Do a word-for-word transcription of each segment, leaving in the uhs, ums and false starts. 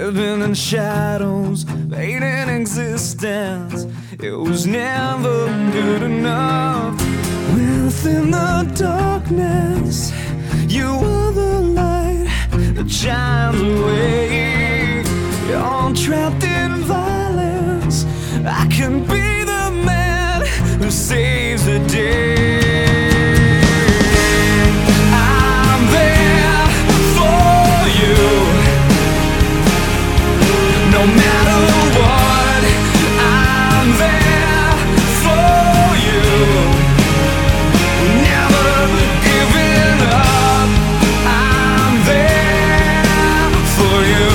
living in shadows, fading existence. It was never good enough. Within the darkness, you are the light that shines away. You're trapped in violence. I can be the man who saves the day. I'm there for you, no matter what. I'm there for you, never giving up. I'm there for you,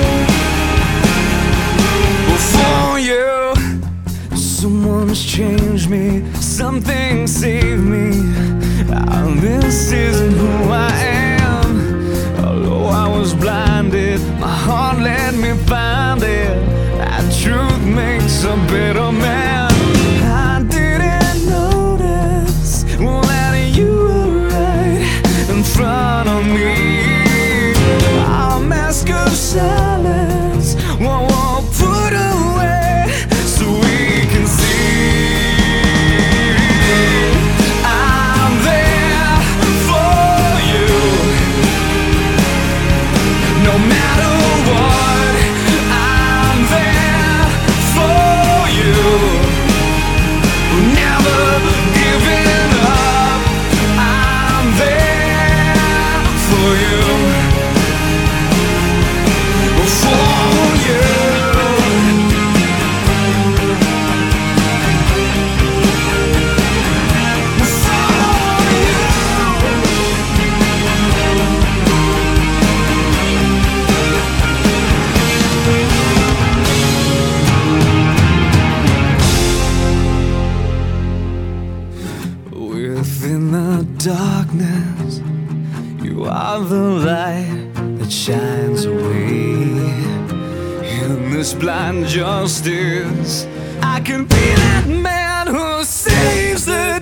for you. Someone's changed me, something saved me. Oh, this isn't who I am. Although I was blinded, my heart let me find it. That truth makes a better man. I didn't notice that you were right in front of me. Our mask of silence won't put away so we can see. I'm there for you, no matter what. I'm there for you, never giving up. I'm there for you, for you. Within the darkness, you are the light that shines away. In this blind justice, I can be that man who saves the